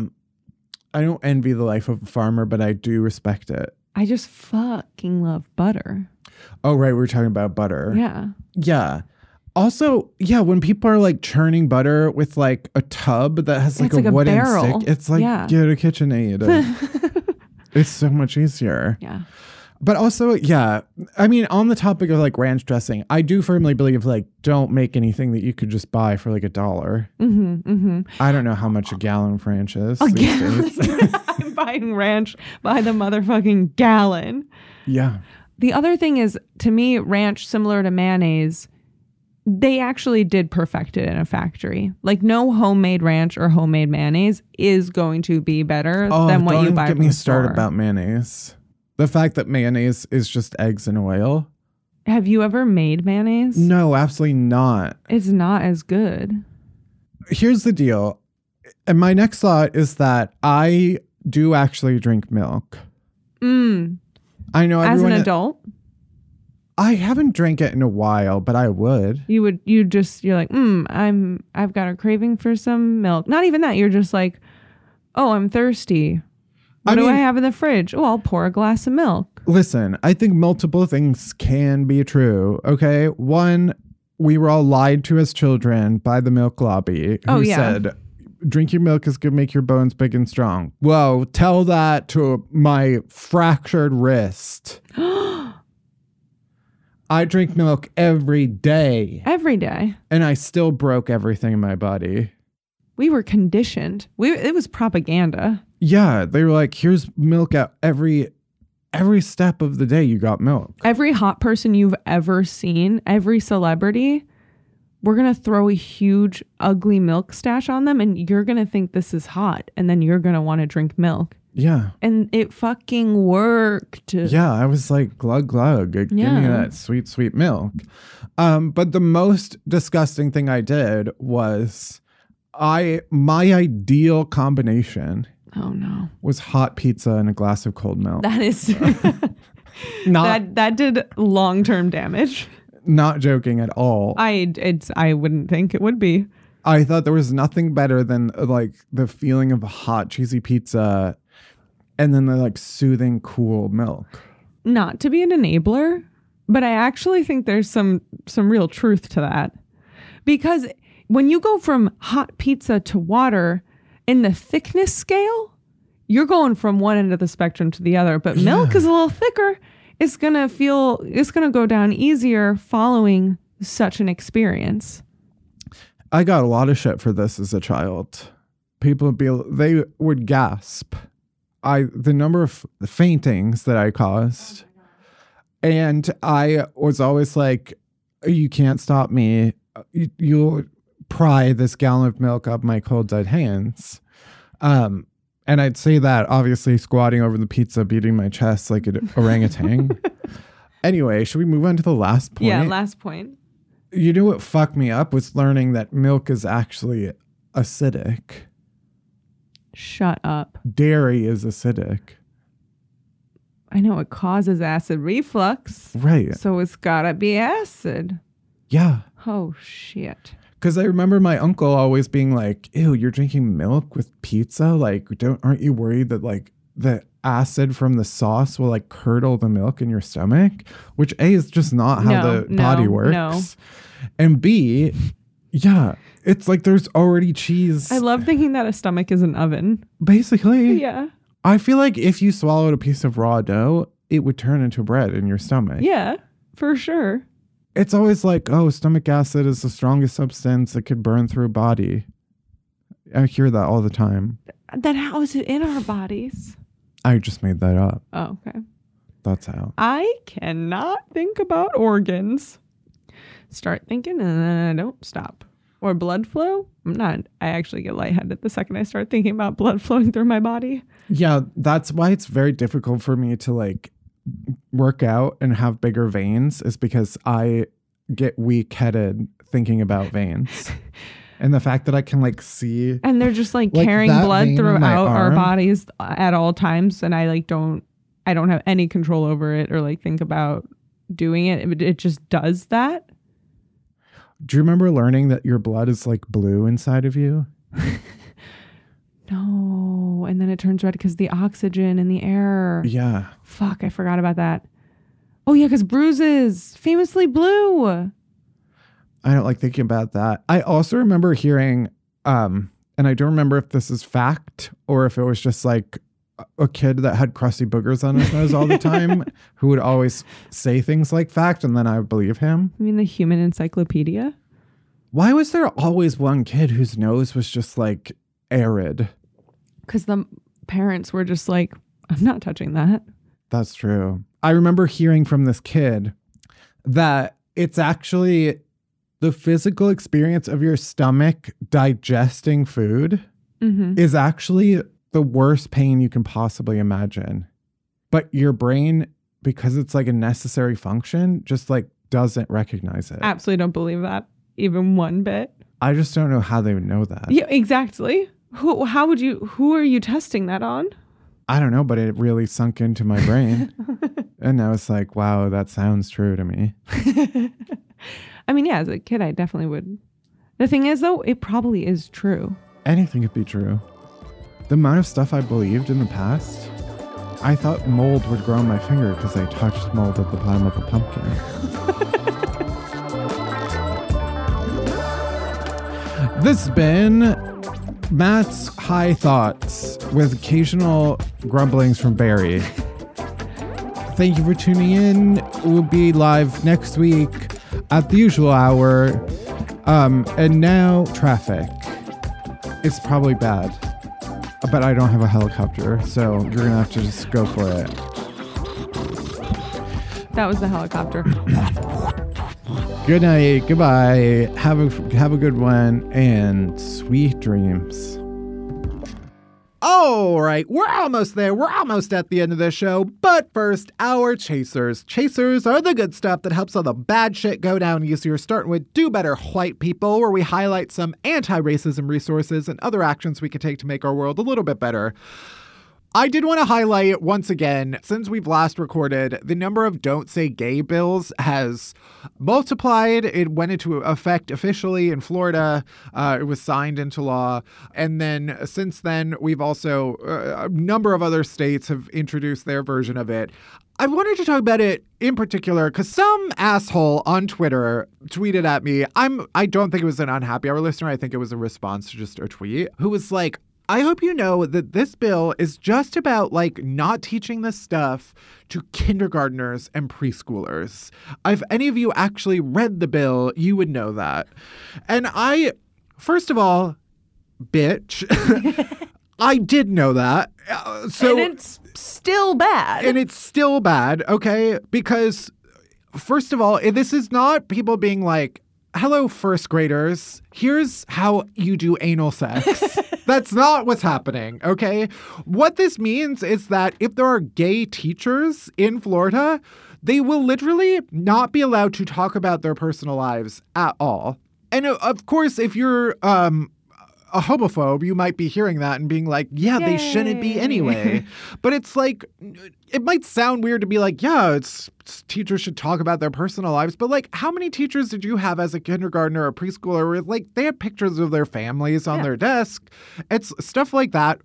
envy the life of a farmer, but I do respect it. I just fucking love butter. Oh, right. We were talking about butter. Yeah. Yeah. Also, yeah, when people are like churning butter with like a tub that has like a wooden barrel. stick, it's like, get a KitchenAid. It's so much easier. Yeah. But also, yeah, I mean, on the topic of like ranch dressing, I do firmly believe like don't make anything that you could just buy for like $1. Mm-hmm, mm-hmm. I don't know how much a gallon of ranch is. I'm buying ranch by the motherfucking gallon. Yeah. The other thing is, to me, ranch, similar to mayonnaise, they actually did perfect it in a factory. Like no homemade ranch or homemade mayonnaise is going to be better than what you buy from the store. Don't get me started about mayonnaise. The fact that mayonnaise is just eggs and oil. Have you ever made mayonnaise? No, absolutely not. It's not as good. Here's the deal. And my next thought is that I do actually drink milk. I know As everyone... an adult? I haven't drank it in a while, but I would. You're like, I've got a craving for some milk. Not even that. You're just like, oh, I'm thirsty. What do I have in the fridge? Oh, I'll pour a glass of milk. Listen, I think multiple things can be true. Okay. One, we were all lied to as children by the milk lobby who said, drinking milk is going to make your bones big and strong. Whoa, tell that to my fractured wrist. I drink milk every day. Every day. And I still broke everything in my body. We were conditioned. It was propaganda. Yeah, they were like, here's milk at every step of the day you got milk. Every hot person you've ever seen, every celebrity, we're going to throw a huge, ugly milk stash on them and you're going to think this is hot and then you're going to want to drink milk. Yeah. And it fucking worked. Yeah, I was like, glug, glug. Give me that sweet, sweet milk. But the most disgusting thing I did was my ideal combination was hot pizza and a glass of cold milk. That is... that did long-term damage. Not joking at all. I wouldn't think it would be. I thought there was nothing better than like the feeling of a hot cheesy pizza and then the like soothing cool milk. Not to be an enabler, but I actually think there's some real truth to that. Because when you go from hot pizza to water in the thickness scale, you're going from one end of the spectrum to the other, but milk is a little thicker. It's going to go down easier following such an experience. I got a lot of shit for this as a child. People they would gasp. The number of faintings that I caused. And I was always like, you can't stop me. You'll pry this gallon of milk up my cold dead hands. And I'd say that obviously squatting over the pizza, beating my chest like an orangutan. Anyway, should we move on to the last point? Yeah, last point. You know what fucked me up was learning that milk is actually acidic. Shut up. Dairy is acidic. I know it causes acid reflux. Right. So it's gotta be acid. Yeah. Oh, shit. Because I remember my uncle always being like, ew, you're drinking milk with pizza? Like, aren't you worried that like the acid from the sauce will like curdle the milk in your stomach? Which A, is just not how the body works. No. And B, yeah, it's like there's already cheese. I love thinking that a stomach is an oven. Basically. Yeah. I feel like if you swallowed a piece of raw dough, it would turn into bread in your stomach. Yeah, for sure. It's always like, oh, stomach acid is the strongest substance that could burn through a body. I hear that all the time. Then how is it in our bodies? I just made that up. Oh, okay. That's how. I cannot think about organs. Start thinking and then I don't stop. Or blood flow. I actually get lightheaded the second I start thinking about blood flowing through my body. Yeah, that's why it's very difficult for me to like work out and have bigger veins, is because I get weak-headed thinking about veins. And the fact that I can like see, and they're just like carrying blood throughout our bodies at all times, and I don't have any control over it or like think about doing it. It just does that. Do you remember learning that your blood is like blue inside of you? No. And then it turns red because the oxygen in the air. Yeah. Fuck, I forgot about that. Oh yeah, because bruises, famously blue. I don't like thinking about that. I also remember hearing, and I don't remember if this is fact or if it was just like a kid that had crusty boogers on his nose all the time who would always say things like fact, and then I would believe him. You mean the Human Encyclopedia? Why was there always one kid whose nose was just like arid? Because the parents were just like, I'm not touching that. That's true. I remember hearing from this kid that it's actually the physical experience of your stomach digesting food is actually the worst pain you can possibly imagine. But your brain, because it's like a necessary function, just like doesn't recognize it. Absolutely don't believe that even one bit. I just don't know how they would know that. Yeah, exactly. Who are you testing that on? I don't know, but it really sunk into my brain. And I was like, wow, that sounds true to me. I mean, yeah, as a kid, I definitely would. The thing is, though, it probably is true. Anything could be true. The amount of stuff I believed in the past, I thought mold would grow on my finger because I touched mold at the bottom of a pumpkin. This has been Matt's High Thoughts with occasional grumblings from Barry. Thank you for tuning in. We'll be live next week at the usual hour. And now traffic. It's probably bad, but I don't have a helicopter, so you're gonna have to just go for it. That was the helicopter. Good night. Goodbye. Have a good one and sweet dreams. All right, we're almost there. We're almost at the end of the show. But first, our chasers. Chasers are the good stuff that helps all the bad shit go down easier, starting with Do Better White People, where we highlight some anti-racism resources and other actions we can take to make our world a little bit better. I did want to highlight once again, since we've last recorded, the number of Don't Say Gay bills has multiplied. It went into effect officially in Florida. It was signed into law. And then since then, we've also, a number of other states have introduced their version of it. I wanted to talk about it in particular because some asshole on Twitter tweeted at me. I don't think it was an unhappy hour listener. I think it was a response to just a tweet, who was like, I hope you know that this bill is just about not teaching this stuff to kindergartners and preschoolers. If any of you actually read the bill, you would know that. And first of all, bitch, I did know that. And it's still bad. And it's still bad, okay? Because first of all, this is not people being like, hello, first graders, here's how you do anal sex. That's not what's happening, okay? What this means is that if there are gay teachers in Florida, they will literally not be allowed to talk about their personal lives at all. And of course, if you're a homophobe, you might be hearing that and being like, yeah, Yay. They shouldn't be anyway. But it's like, it might sound weird to be like, yeah, teachers should talk about their personal lives. But how many teachers did you have as a kindergartner or preschooler where they had pictures of their families on their desk? It's stuff like that.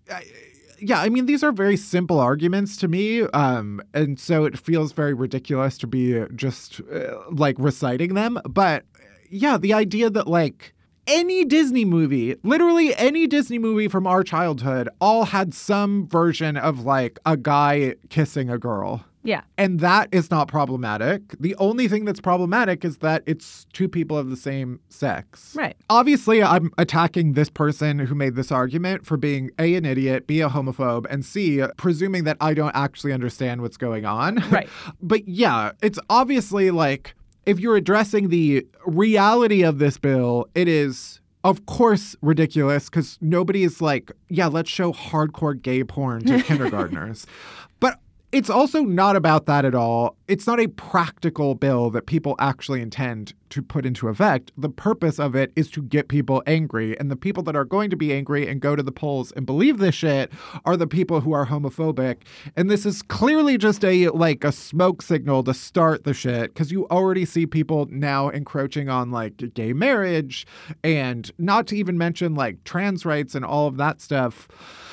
Yeah, I mean, these are very simple arguments to me. And so it feels very ridiculous to be just reciting them. But yeah, the idea that any Disney movie, literally any Disney movie from our childhood, all had some version of a guy kissing a girl. Yeah. And that is not problematic. The only thing that's problematic is that it's two people of the same sex. Right. Obviously, I'm attacking this person who made this argument for being A, an idiot, B, a homophobe, and C, presuming that I don't actually understand what's going on. Right. But yeah, it's obviously if you're addressing the reality of this bill, it is, of course, ridiculous because nobody is yeah, let's show hardcore gay porn to kindergartners. But it's also not about that at all. It's not a practical bill that people actually intend to put into effect. The purpose of it is to get people angry. And the people that are going to be angry and go to the polls and believe this shit are the people who are homophobic. And this is clearly just a smoke signal to start the shit because you already see people now encroaching on gay marriage and not to even mention trans rights and all of that stuff.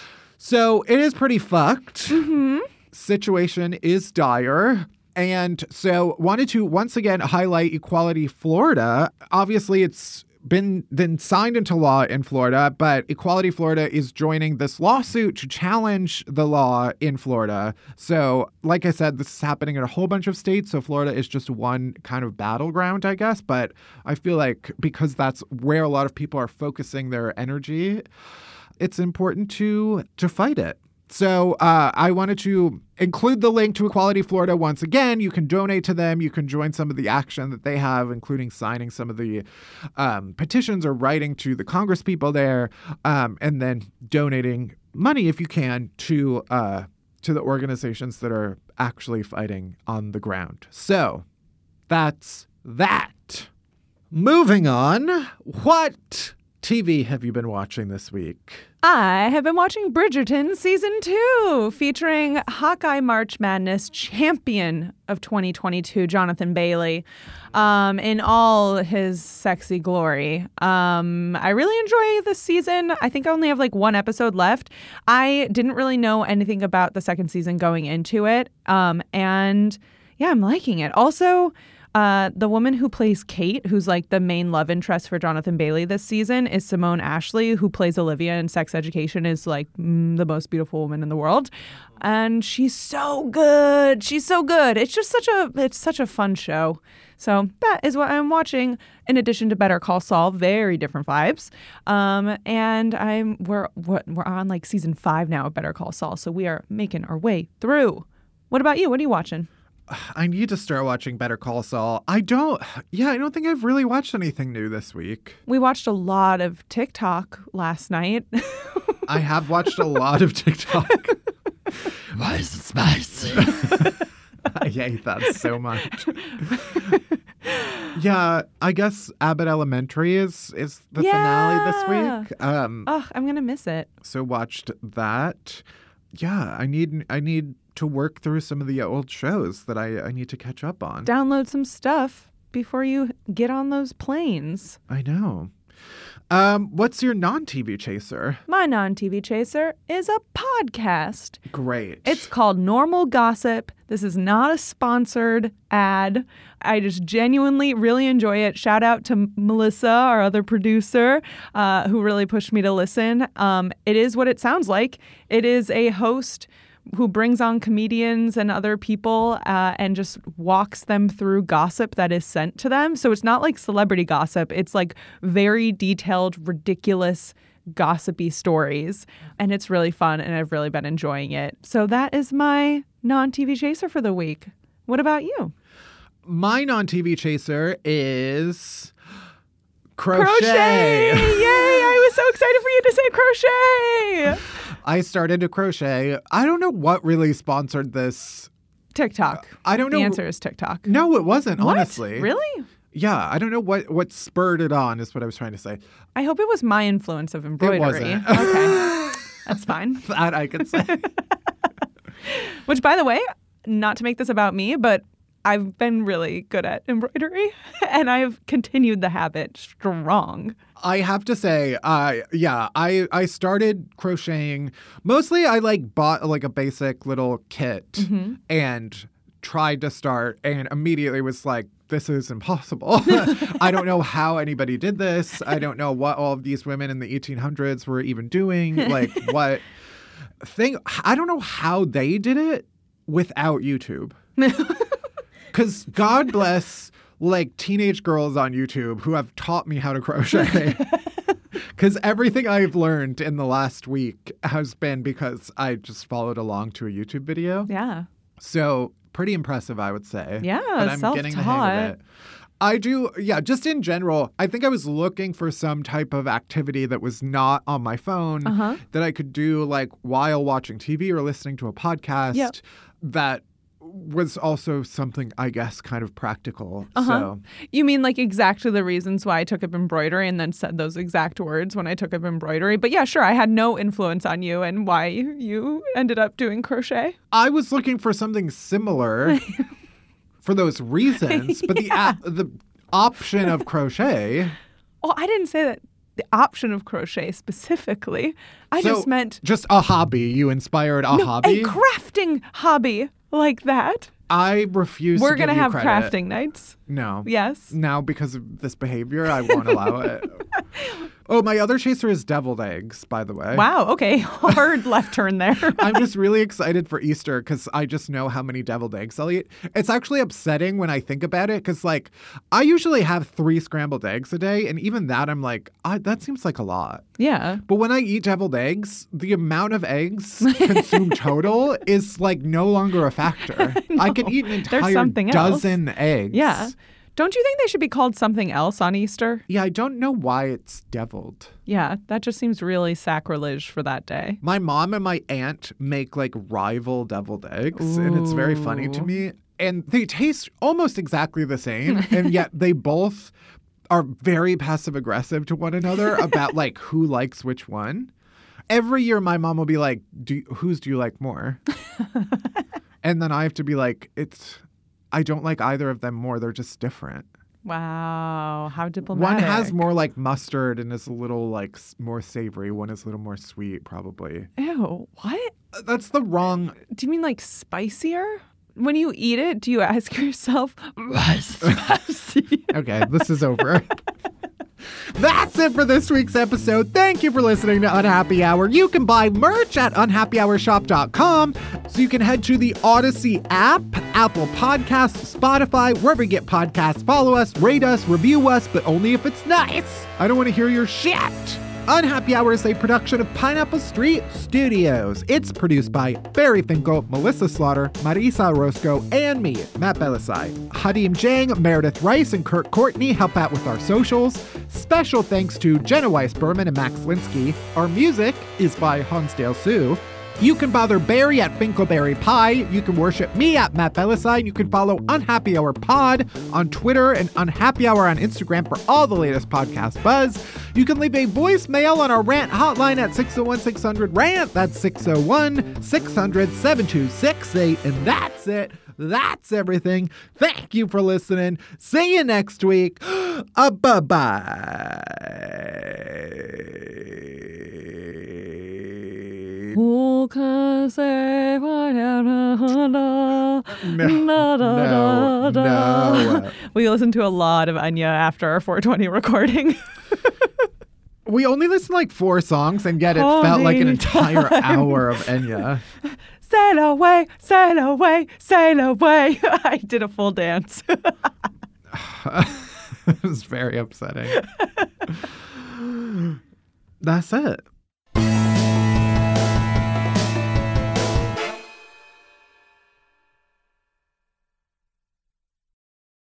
So it is pretty fucked. Mm-hmm. Situation is dire. And so wanted to once again highlight Equality Florida. Obviously, it's been then signed into law in Florida, but Equality Florida is joining this lawsuit to challenge the law in Florida. So like I said, this is happening in a whole bunch of states. So Florida is just one kind of battleground, I guess. But I feel because that's where a lot of people are focusing their energy, it's important to fight it. So I wanted to include the link to Equality Florida once again. You can donate to them. You can join some of the action that they have, including signing some of the petitions or writing to the Congress people there, and then donating money if you can to the organizations that are actually fighting on the ground. So that's that. Moving on. What TV have you been watching this week? I have been watching Bridgerton Season 2, featuring Hawkeye March Madness champion of 2022, Jonathan Bailey, in all his sexy glory. I really enjoy this season. I think I only have like one episode left. I didn't really know anything about the second season going into it. And yeah, I'm liking it. Also, the woman who plays Kate, who's like the main love interest for Jonathan Bailey this season, is Simone Ashley, who plays Olivia in Sex Education, is like the most beautiful woman in the world. And she's so good. She's so good. It's just such a fun show. So that is what I'm watching, in addition to Better Call Saul. Very different vibes. And we're on like season 5 now of Better Call Saul. So we are making our way through. What about you? What are you watching? I need to start watching Better Call Saul. I don't think I've really watched anything new this week. We watched a lot of TikTok last night. I have watched a lot of TikTok. Why is it spicy? I hate that so much. Yeah, I guess Abbott Elementary is the finale this week. I'm going to miss it. So watched that. Yeah, I need to work through some of the old shows that I need to catch up on. Download some stuff before you get on those planes. I know. What's your non-TV chaser? My non-TV chaser is a podcast. Great. It's called Normal Gossip. This is not a sponsored ad. I just genuinely really enjoy it. Shout out to Melissa, our other producer, who really pushed me to listen. It is what it sounds like. It is a host who brings on comedians and other people and just walks them through gossip that is sent to them. So it's not like celebrity gossip. It's like very detailed, ridiculous, gossipy stories. And it's really fun, and I've really been enjoying it. So that is my non-TV chaser for the week. What about you? My non-TV chaser is crochet. Yay! I was so excited for you to say crochet. I started to crochet. I don't know what really sponsored this. TikTok. I don't know. The answer is TikTok. No, it wasn't, What? honestly. Really? Yeah, I don't know what spurred it on is what I was trying to say. I hope it was my influence of embroidery. wasn't. Okay. That's fine. That I could say. Which, by the way, not to make this about me, but I've been really good at embroidery, and I've continued the habit strong. I have to say, I started crocheting. Mostly I bought a basic little kit and tried to start and immediately was like, this is impossible. I don't know how anybody did this. I don't know what all of these women in the 1800s were even doing. I don't know how they did it without YouTube. Because God bless teenage girls on YouTube who have taught me how to crochet. Because everything I've learned in the last week has been because I just followed along to a YouTube video. Yeah. So pretty impressive, I would say. Yeah, but I'm getting the hang of it. I do, just in general, I think I was looking for some type of activity that was not on my phone that I could do while watching TV or listening to a podcast that was also something, I guess, kind of practical. So You mean exactly the reasons why I took up embroidery and then said those exact words when I took up embroidery? But yeah, sure, I had no influence on you and why you ended up doing crochet. I was looking for something similar for those reasons, but the option of crochet. Well, I didn't say that. The option of crochet specifically. I just meant just a hobby. You inspired a hobby? A crafting hobby like that. I refuse We're to give going to have credit. crafting nights. No. Yes. Now, because of this behavior, I won't allow it. Oh, my other chaser is deviled eggs, by the way. Wow. Okay. Hard left turn there. I'm just really excited for Easter because I just know how many deviled eggs I'll eat. It's actually upsetting when I think about it because, I usually have 3 scrambled eggs a day. And even that, I'm like, that seems like a lot. Yeah. But when I eat deviled eggs, the amount of eggs consumed total is, no longer a factor. I can eat an entire dozen eggs. Yeah. Don't you think they should be called something else on Easter? Yeah, I don't know why it's deviled. Yeah, that just seems really sacrilege for that day. My mom and my aunt make rival deviled eggs, and it's very funny to me. And they taste almost exactly the same, and yet they both are very passive aggressive to one another about who likes which one. Every year my mom will be like, whose do you like more? And then I have to be like, I don't like either of them more. They're just different. Wow. How diplomatic. One has more like mustard and is a little like more savory. One is a little more sweet, probably. Ew. What? That's the wrong. Do you mean like spicier? When you eat it, do you ask yourself, what's spicy? Okay, this is over. That's it for this week's episode. Thank you for listening to Unhappy Hour. You can buy merch at unhappyhourshop.com. So you can head to the Odyssey app, Apple Podcasts, Spotify, wherever you get podcasts. Follow us, rate us, review us, but only if it's nice. I don't want to hear your shit. Unhappy Hour is a production of Pineapple Street Studios. It's produced by Barry Finkel, Melissa Slaughter, Marisa Orozco, and me, Matt Belisai. Hadim Jang, Meredith Rice, and Kurt Courtney help out with our socials. Special thanks to Jenna Weiss-Berman and Max Linsky. Our music is by Hansdale Sue. You can bother Barry at Finkelberry Pie. You can worship me at Matt Belisai. And you can follow Unhappy Hour Pod on Twitter and Unhappy Hour on Instagram for all the latest podcast buzz. You can leave a voicemail on our rant hotline at 601-600-RANT. That's 601-600-7268. And that's it. That's everything. Thank you for listening. See you next week. Bye-bye. Who can say No. We listened to a lot of Enya after our 420 recording. We only listened to like 4 songs, and yet it felt like an entire hour of Enya. Sail away, sail away, sail away. I did a full dance. It was very upsetting. That's it.